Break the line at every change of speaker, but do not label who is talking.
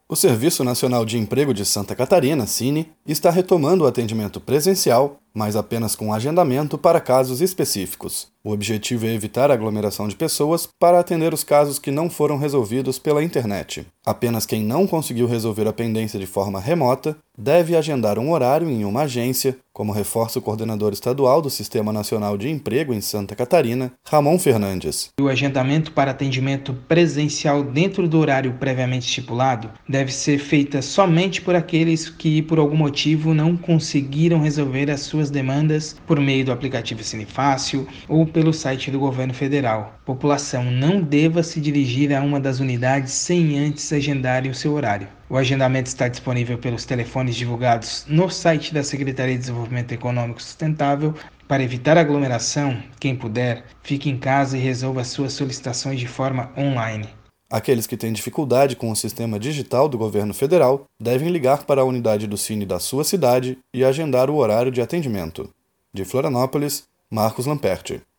O Serviço Nacional de Emprego de Santa Catarina, Cine, está retomando o atendimento presencial, mas apenas com agendamento para casos específicos. O objetivo é evitar a aglomeração de pessoas para atender os casos que não foram resolvidos pela internet. Apenas quem não conseguiu resolver a pendência de forma remota deve agendar um horário em uma agência, como reforça o coordenador estadual do Sistema Nacional de Emprego em Santa Catarina, Ramon Fernandes.
O agendamento para atendimento presencial dentro do horário previamente estipulado deve ser feita somente por aqueles que, por algum motivo, não conseguiram resolver as suas demandas por meio do aplicativo Cinefácil ou pelo site do governo federal. A população não deva se dirigir a uma das unidades sem antes agendarem o seu horário. O agendamento está disponível pelos telefones divulgados no site da Secretaria de Desenvolvimento Econômico Sustentável. Para evitar aglomeração, quem puder, fique em casa e resolva suas solicitações de forma online.
Aqueles que têm dificuldade com o sistema digital do governo federal devem ligar para a unidade do Cine da sua cidade e agendar o horário de atendimento. De Florianópolis, Marcos Lamperti.